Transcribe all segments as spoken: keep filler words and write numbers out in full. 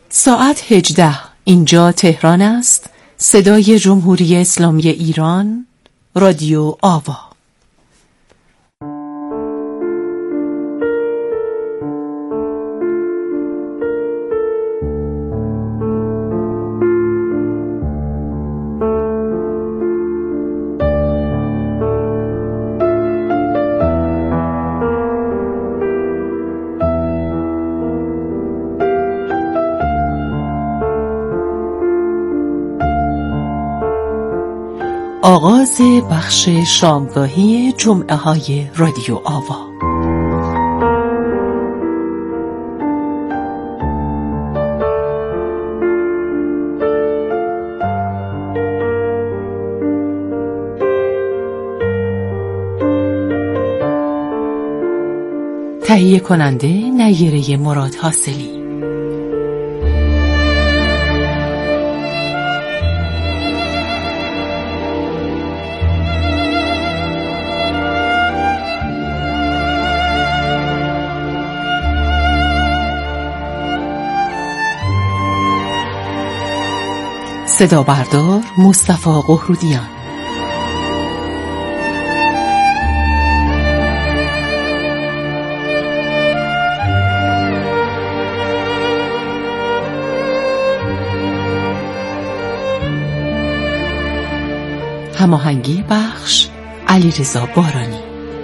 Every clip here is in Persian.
ساعت هجده. اینجا تهران است. صدای جمهوری اسلامی ایران، رادیو آوا. آغاز بخش شامگاهی جمعه های رادیو آوا. تهیه کننده نیره مراد حاصلی. صدا بردار مصطفی قهرودیان. هماهنگی بخش علیرضا بارانی.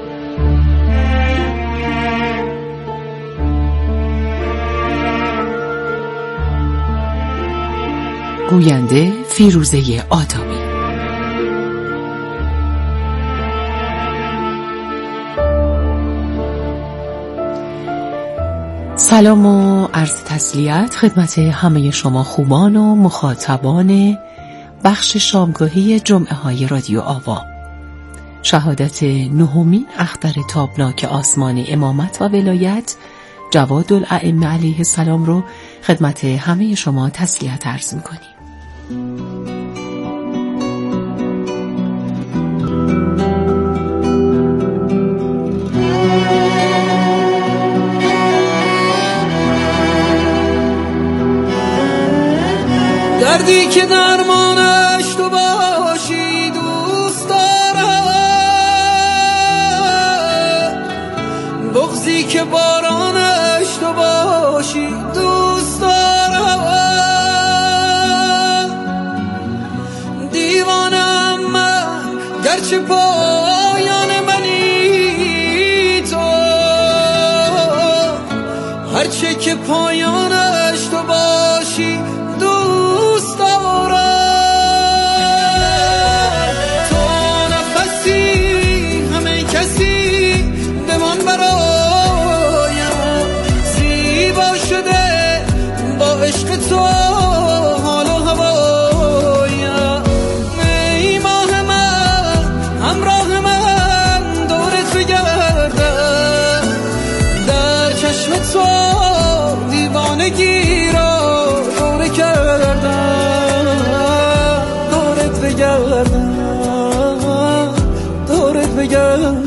گوینده فیروزه آدمی. سلام و عرض تسلیت خدمت همه شما خوبان و مخاطبان بخش شامگاهی جمعه های رادیو آوا. شهادت نهمین اختر تابناک آسمان امامت و ولایت جواد الائمه علیه السلام رو خدمت همه شما تسلیت عرض می‌کنیم. دردی که درمانش تو باشی دوست دارم، بغضی که بارانش تو باشی دوست دارم. دیوانم من گرچه پایان منی تو، هرچه که پایانش تو باشی دوست دارم. تو نفسی همه کسی بمان برایم، زیبا شده با عشق تو حال و هوایم. ای ماه من همراه من دور تو گردم، در چشم تو دیوانگی را دور کردم، دورت بگردم، دورت بگردم.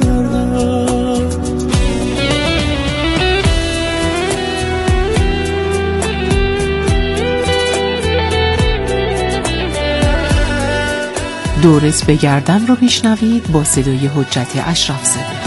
دورت بگردم رو میشنوید با صدای حجت اشرف زاده.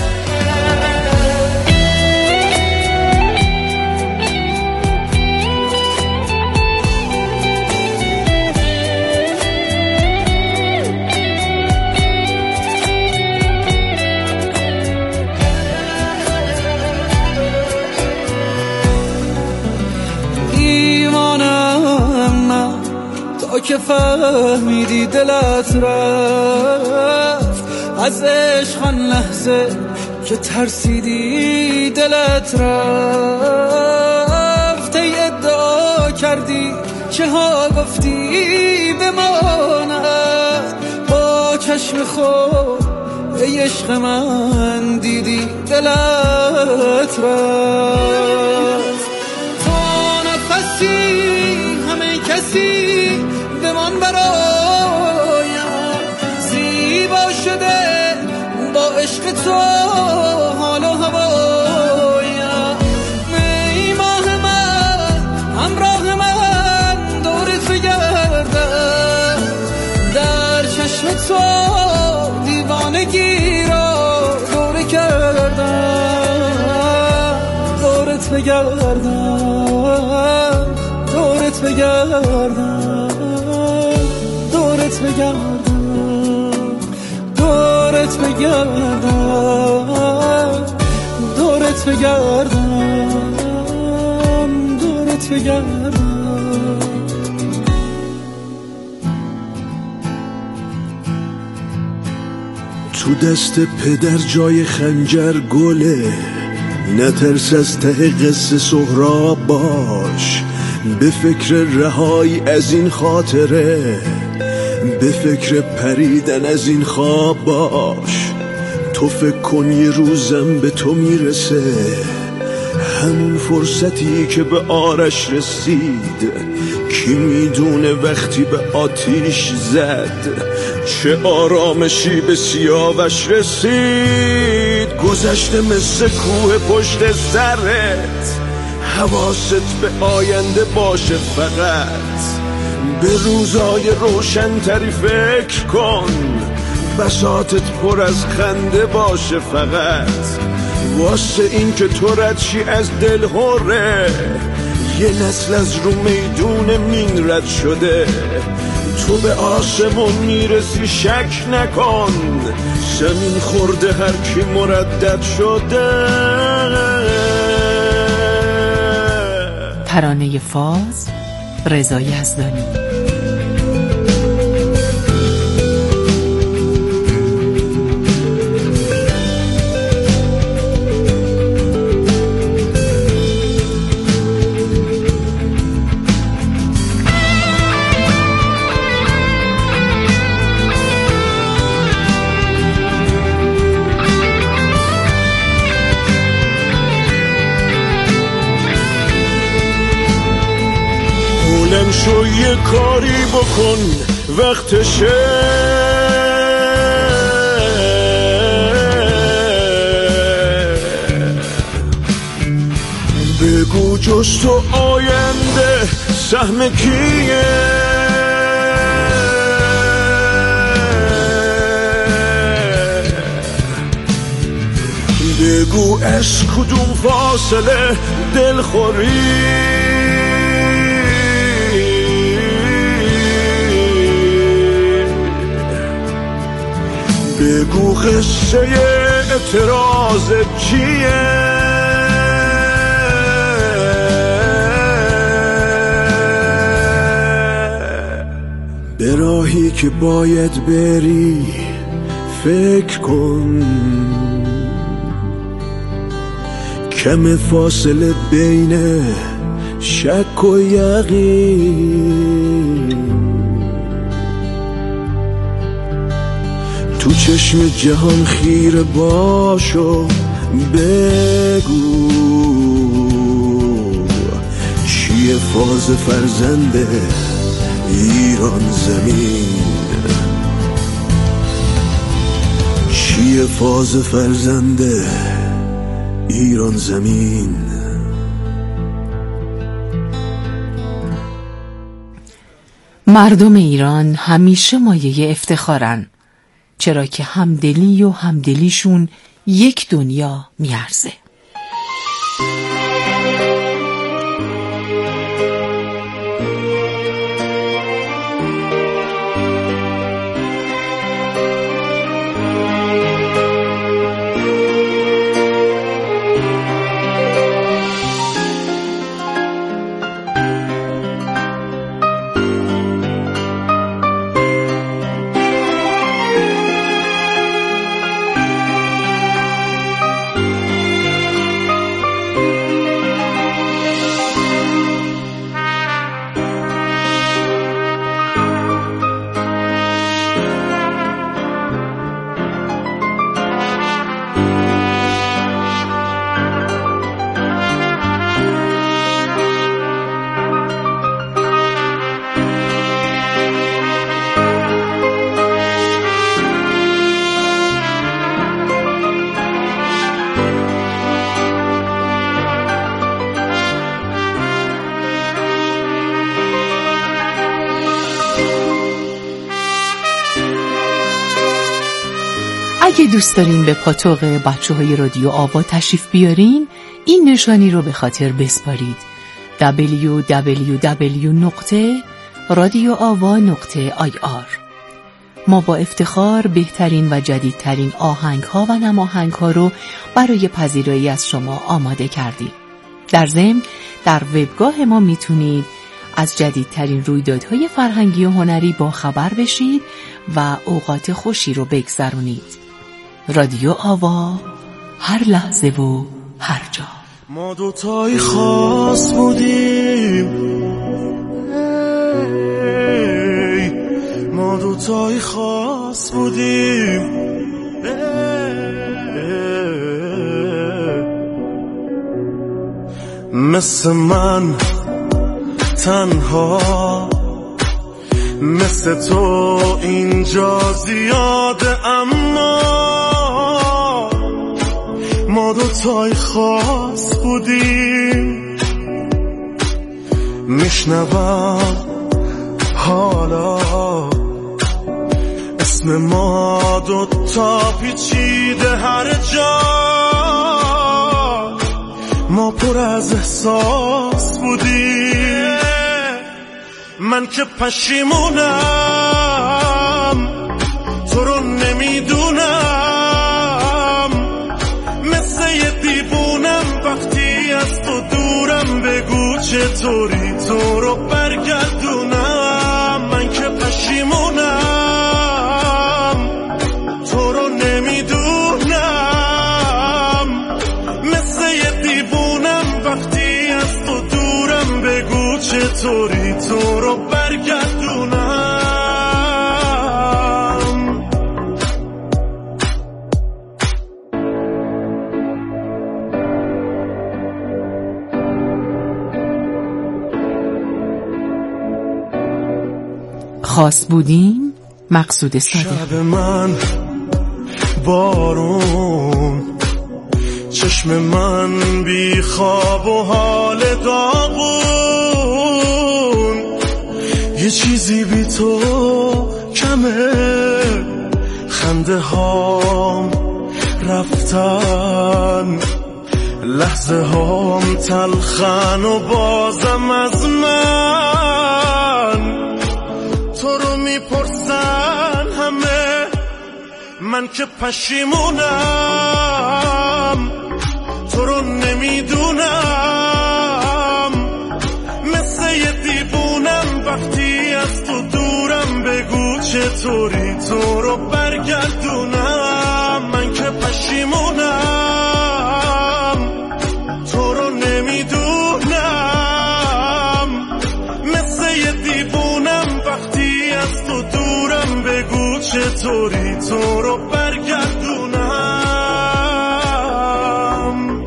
که فهمیدی دلت رفت از عشق، آن لحظه که ترسیدی دلت رفت. ای ادعا کردی چه ها گفتی بماند، با چشم خود ای عشق من دیدی دلت رفت. تو نفسی همه کسی بمان برایم، زیبا شده با عشق تو حال و هوایم. ای ماه من همراه من بگردم دورت بگردم دورت بگردم دورت بگردم دورت بگردم دورت بگردم. تو دست پدر جای خنجر گله، نترس از ته قصه سهراب باش، به فکر رهایی از این خاطره، به فکر پریدن از این خواب باش. تو فکر کن یه روزم به تو میرسه، همون فرصتی که به آرش رسید، کی میدونه وقتی به آتیش زد چه آرامشی به سیاوش رسید. گذشته مثل کوه پشت سرت، حواست به آینده باشه، فقط به روزای روشن‌تری فکر کن، بساطت پر از خنده باشه، فقط واسه این که تو ردشی از دل هره. یه نسل از رو میدون مین رد شده، تو به آسمون میرسی شک نکن، زمین خورده هر کی مردد شده. ترانه فاز، رضا یزدانی. بلند شو یه کاری بکن وقتشه، بگو جز تو آینده سهم کیه، بگو از کدوم فاصله دلخوری، بگو قصه اعتراض چیه، به راهی که باید بری فکر کن، کم فاصله بین شک و یقین، تو چشم جهان خیره باش و بگو چیه فاز فرزند ایران زمین، چیه فاز فرزند ایران زمین. مردم ایران همیشه مایه افتخارن، چرا که همدلی و همدلیشون یک دنیا میارزه. اگه دوست دارین به پاتوق بچه های رادیو آوا تشریف بیارین، این نشانی رو به خاطر بسپارید: دبلیو دبلیو دبلیو نقطه رادیو آوا نقطه آی آر. ما با افتخار بهترین و جدیدترین آهنگ ها و نماهنگ ها رو برای پذیرایی از شما آماده کردیم. در ضمن در وبگاه ما میتونید از جدیدترین رویدادهای فرهنگی و هنری با خبر بشید و اوقات خوشی رو بگذرونید. رادیو آوا، هر لحظه و هر جا. ما دوتایی خاص بودیم، ما دوتایی خاص بودیم، مثل من تنها، مثل تو اینجا زیاده، اما ما دوتای خاص بودیم. میشنوم حالا اسم ما دوتا پیچیده هر جا، ما پر از احساس بودیم. من که پشیمونم تو رو نمیدونم، مثل یه دیوونم وقتی از تو دورم، بگو چطوری تو رو برگردونم. من که پشیمونم تو رو نمیدونم، مثل یه دیوونم وقتی از تو دورم، بگو چطوری تو رو برگردونم. خاص بودیم، مقصود صادق. شب من بارون، چشم من بی خواب و حال داغون، یه چیزی بی تو کمه، خنده هام رفتن، لحظه هام تلخن و بازم از من تو رو میپرسن همه. من که پشیمونم تو رو نمیدونم، مثل یه دیوونم وقتی از تو دورم، بگو چطوری تو رو برگردونم. من که پشیمونم تو رو نمیدونم، مثل یه دیوونم وقتی از تو دورم، بگو چطوری تو رو برگردونم.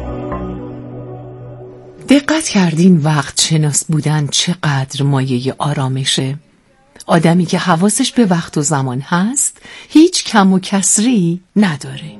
دقت کردین وقت شناس بودن چقدر مایه آرامشه؟ آدمی که حواسش به وقت و زمان هست هیچ کم و کسری نداره.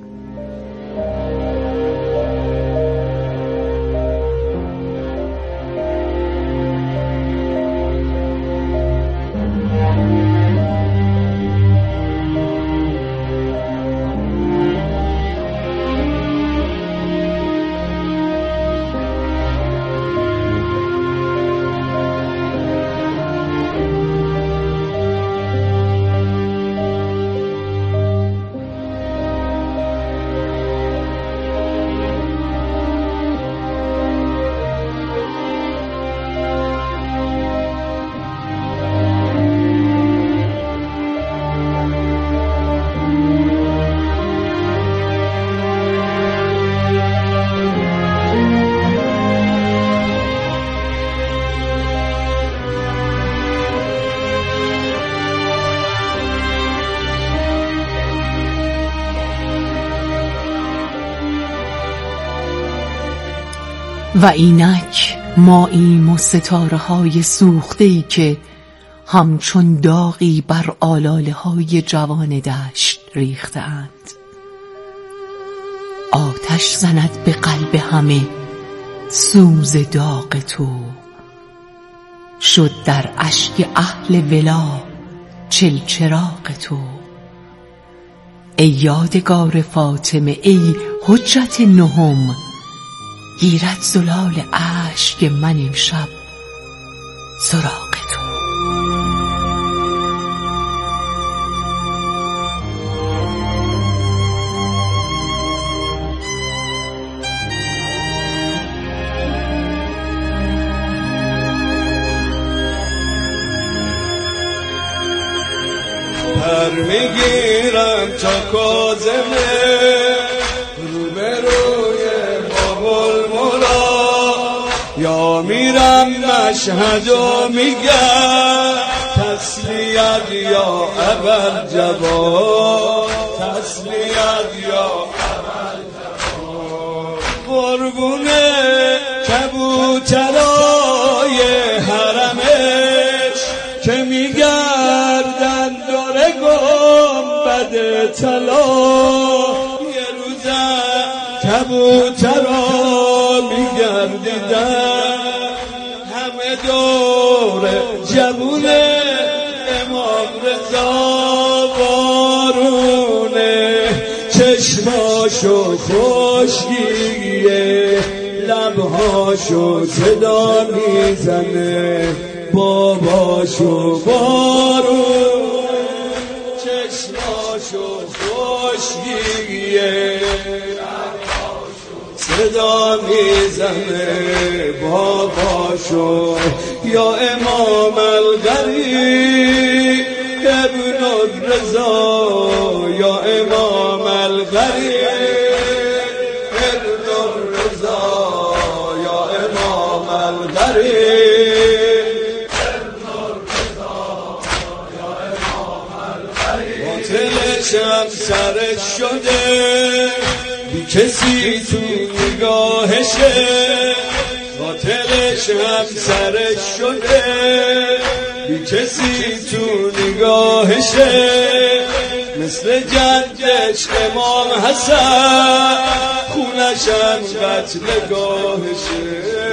و اینک ماییم و ستاره های سوخته‌ای که همچون داغی بر آلاله های جوان دشت ریختند. آتش زند به قلب همه سوز داغ تو، شد در اشک اهل ولا چلچراغ تو. ای یادگار فاطمه، ای حجت نهم، گیرد زلال اشک من امشب سراغ تو. پر میگیرم تا کاظمه روبروی باب الملا، یا میرم مشهد و میگم تسلیت یا ابوالجبار، تسلیت یا ابوالجبار. قربونه کبوترای حرمش که میگردن دور گنبد طلا، یه روزم کبوترا میگردیدن همه دور جوون امام رضا. بارونه چشماشو خشکیه، لبهاشو صدا میزنه باباشو. بارون چشماشو خشکیه، صدا میزنه باباشو. یا امام الغریب ابن الرضا، یا امام الغریب ابن الرضا، یا امام الغریب ابن الرضا، یا امام الغریب. باطلشم سرش شده بی کسی تو نگاهشه، باطلش هم سرش شده بی کسی تو نگاهشه. مثل جدش امام حسن خونش هم قتل گاهشه.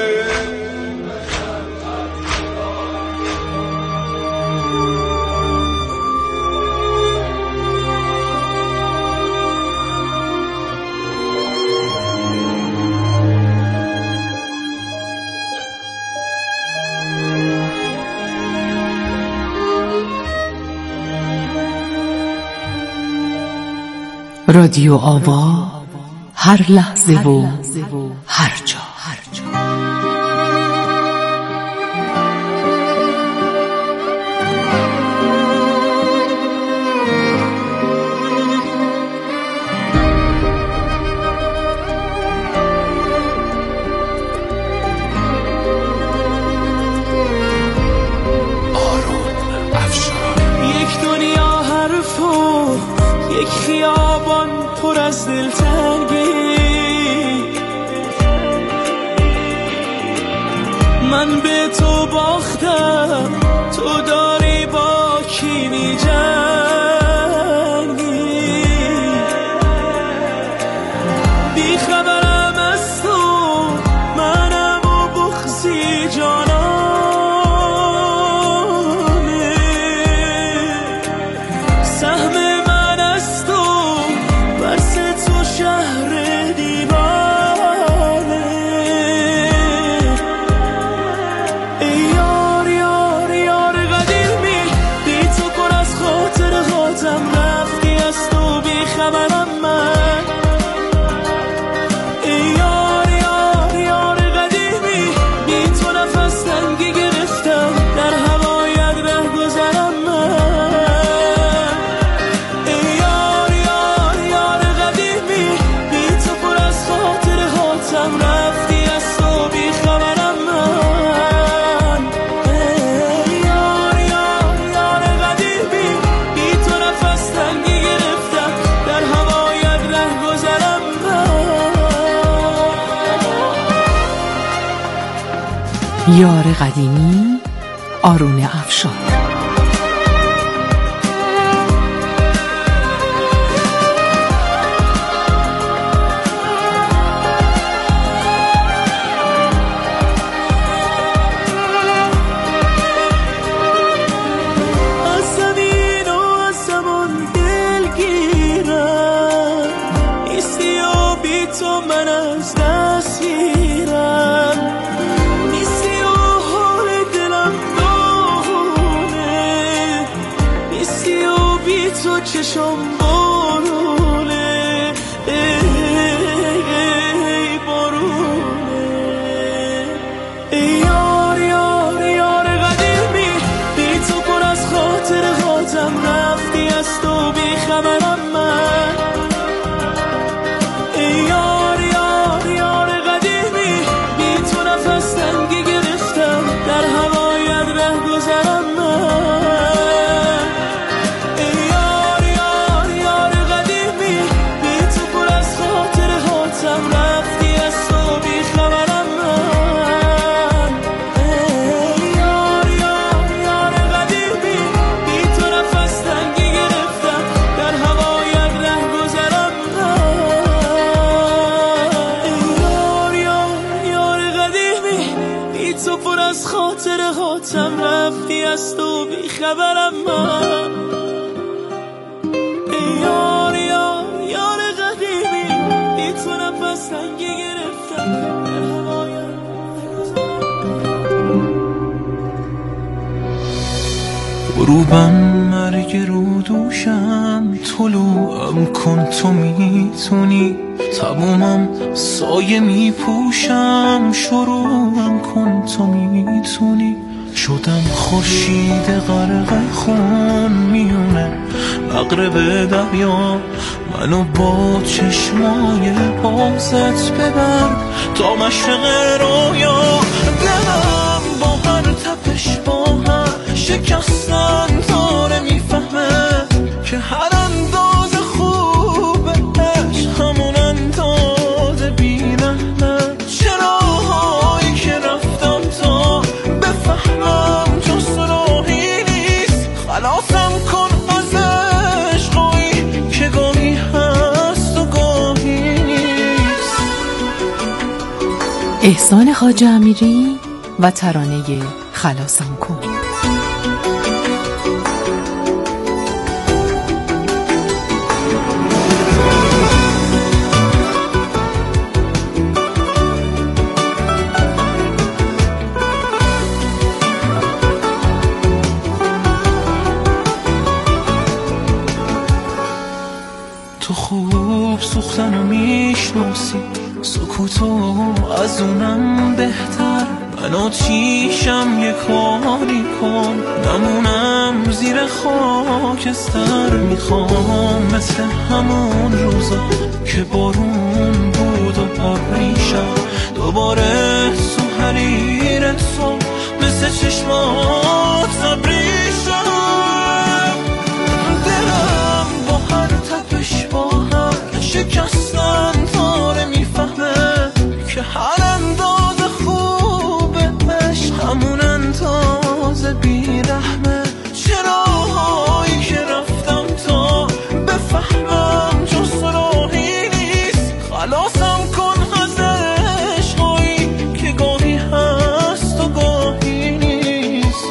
رادیو آوا، هر لحظه و هر جا. یک خیابان پر از دلتنگی، من به تو باختم، تو داری با کی می‌جنگی. بی خبرم از تو، منم و بغضی جانانه. سهم شهر دیوانه. ای یار یار یار قدیمی، بی تو پر از خاطر خاطم، رفتی از تو بی خبرم من. ای یار یار یار قدیمی، بی تو نفس تنگی گرفتم، در هوایت ره گذرم من. رفتی از تو بی خبرم من. یار یار یار قدیمی، بی تو نفس تنگی گرفتم، در هوایت ره گذرم من. یار قدیمی، آرون افشار. تو من از دست چشم بارونه، ای بارونه. ای یار یار یار قدیمی، بی تو پر از خاطر خاطم، رفتی از تو بی خبرم من. ای یار یار یار قدیمی، بی تو نفس تنگی گرفتم، در هوایت ره گذرم من. ای یار یار یار قدیمی، بی تو پر از خاطر خاطم، رفتی از تو بی خبرم من. ای یار یار یار قدیمی، بی تو نفس تنگی گرفتم، در هوایت ره گذرم من. ای یار یار یار قدیمی، بی تو پر از خاطر خاطم، رفتی از تو بی خبرم من. ای یار یار یار قدیمی، بی تو نفس تنگی گرفتم، در هوایت غروبم مرگ رو دوشم، طلوعم کن تو میتونی، تمومم سایه میپوشم، شروعم کن تو میتونی. شدم خورشید غرق خون میونه مغرب دریا، منو با چشمای بازت ببر تا مشرق رویا. دلم با هر تپش با هر شکستن داره میفهمه که هر انداز خوبه عشق همون انداز بی‌رحمه. چراهایی که رفتم تا بفهمم جز راهی نیست، خلاصم کن از عشقایی که گاهی هست و گاهی نیست. احسان خواجه امیری و ترانه خلاصم کن. تو خوب سوختنو میشناسی، سکوتو از اونم بهتر. من آتیشم یه کاری کن، نمونم زیر خاکستر. میخوام مثل همون روزا که بارون بود و پریشم، دوباره تو حریر تو مثل چشمات زبریشم. دلم با هر تپش با هر شکستن داره میفهمه که هر انداز خوبه عشق همون انداز بی‌رحمه. چراهایی که رفتم تا بفهمم جز راهی نیست، خلاصم کن از عشقایی که گاهی هست و گاهی نیست.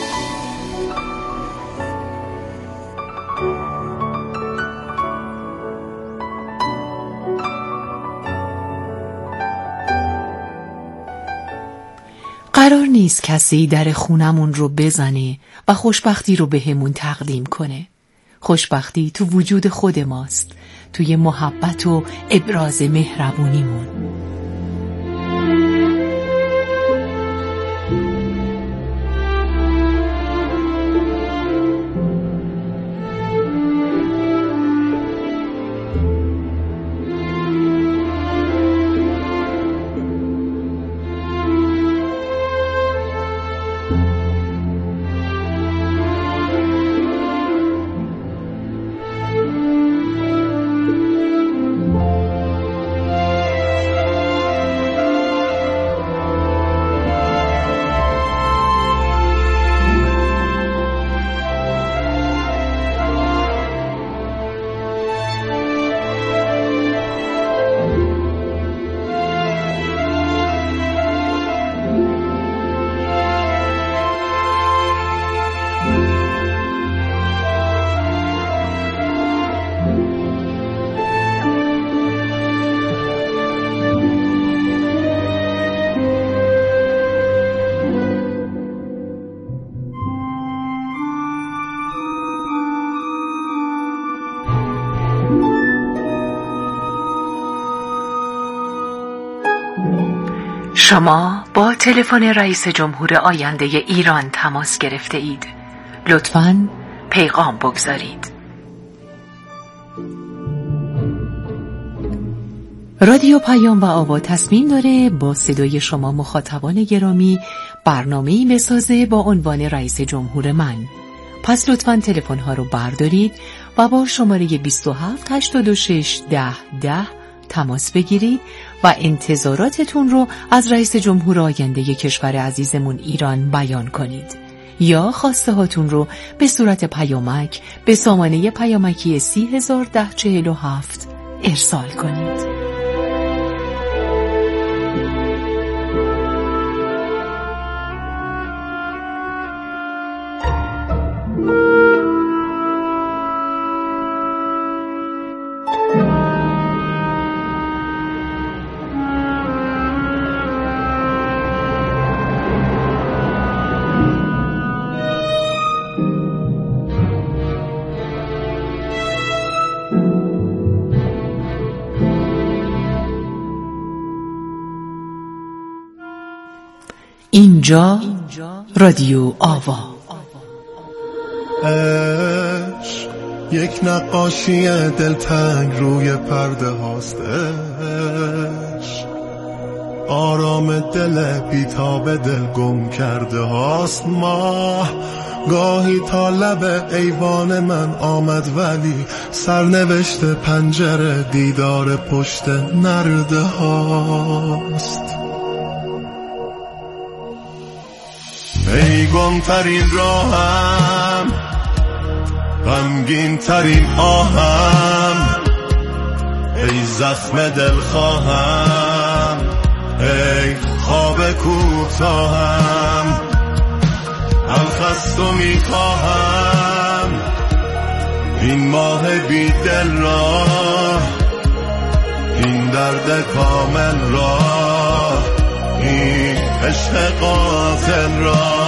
قرار نیست کسی در خونمون رو بزنه و خوشبختی رو بهمون تقدیم کنه. خوشبختی تو وجود خود ماست، توی محبت و ابراز مهربونیمون. شما با تلفن رئیس جمهور آینده ایران تماس گرفته اید. لطفاً پیغام بگذارید. رادیو پیام و آوا تصمیم داره با صدای شما مخاطبان گرامی برنامه‌ای بسازه با عنوان رئیس جمهور من. پس لطفاً تلفن‌ها رو بردارید و با شماره بیست و هفت هشتاد و شش ده ده تماس بگیرید و انتظاراتتون رو از رئیس جمهور آینده کشور عزیزمون ایران بیان کنید یا خواسته هاتون رو به صورت پیامک به سامانه پیامکی سی هزار ده چهل و هفت ارسال کنید. اینجا رادیو آوا. عشق یک نقاشی دلتنگ روی پرده هاست. عشق آرام دل بیتاب دل گم کرده هاست. ماه گاهی تا لب ایوان من آمد ولی سرنوشت پنجره دیدار پشت نرده هاست. ای گم ترین راهم، غمگین ترین آهم، ای زخم دل خواهم، ای خواب کوتاهم، الخستو میخواهم این ماه بی دل را، این درد کامل را، این عشق قاتل را.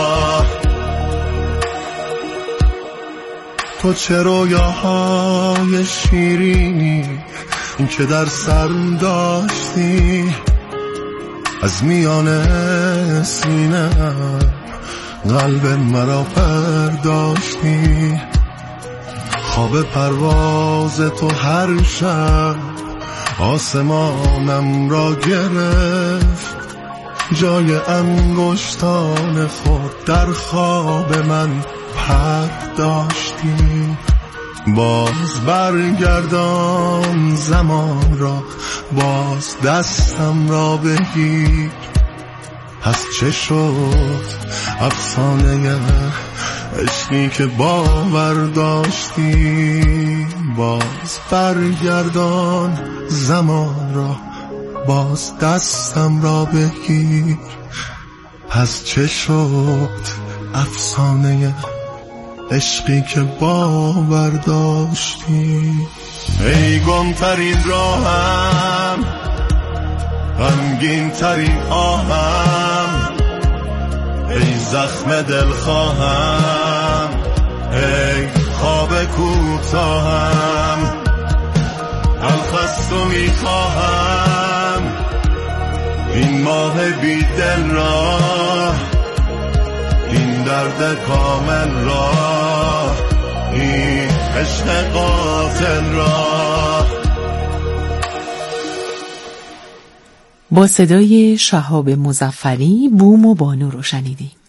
تو چه رویاهای شیرینی این که در سرم داشتی، از میان سینه‌ام قلب مرا برداشتی. خواب پرواز تو هر شب آسمانم را گرفت، جای انگشتان خود در خواب من پرد داشتی. باز برگردان زمان را، باز دستم را بگیر، پس چه شد افسانه عشقی که باور داشتی. باز برگردان زمان را، باز دستم را بگیر، پس چه شد افسانه عشقی که باور داشتی. ای گم ترین راهم، غمگین ترین آهم، ای زخم دل خواهم، ای خواب کوتاهم، الخستو میخواهم این ماه بی دل را، این درد کامل را، این عشق قاتل را. با صدای شهاب مظفری بوم و بانو رو شنیدیم.